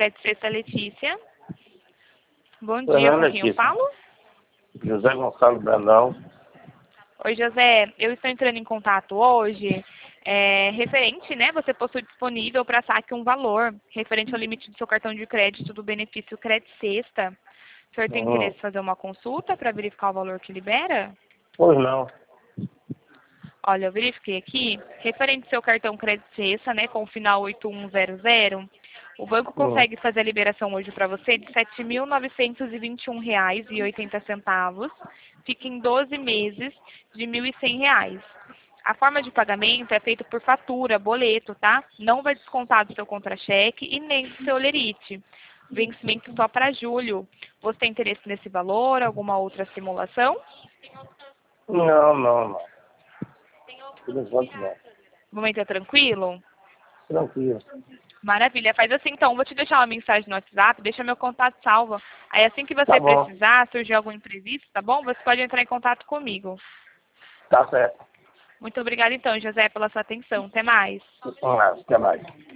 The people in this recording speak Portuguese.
Crédito Sexta Letícia. Bom dia, Fernanda com quem eu Letícia. falo? José Gonçalo Brandão. Oi, José. Eu estou entrando em contato hoje, referente, né? Você possui disponível para saque um valor referente ao limite do seu cartão de crédito do benefício Crédito Sexta. O senhor tem interesse em fazer uma consulta para verificar o valor que libera? Pois não. Olha, eu verifiquei aqui, referente ao seu cartão Crédito Sexta, né, com o final 8100, o banco consegue fazer a liberação hoje para você de R$ 7.921,80. Fica em 12 meses de R$ 1.100. A forma de pagamento é feita por fatura, boleto, tá? Não vai descontar do seu contra-cheque e nem do seu olerite. Vencimento só para julho. Você tem interesse nesse valor? Alguma outra simulação? Não. Por enquanto não. O momento é tranquilo? Tranquilo. Maravilha. Faz assim então, vou te deixar uma mensagem no WhatsApp, deixa meu contato salvo. Aí assim que você Tá bom. precisar, surgir algum imprevisto, tá bom? Você pode entrar em contato comigo. Tá certo. Muito obrigada então, José, pela sua atenção. Até mais. Até mais.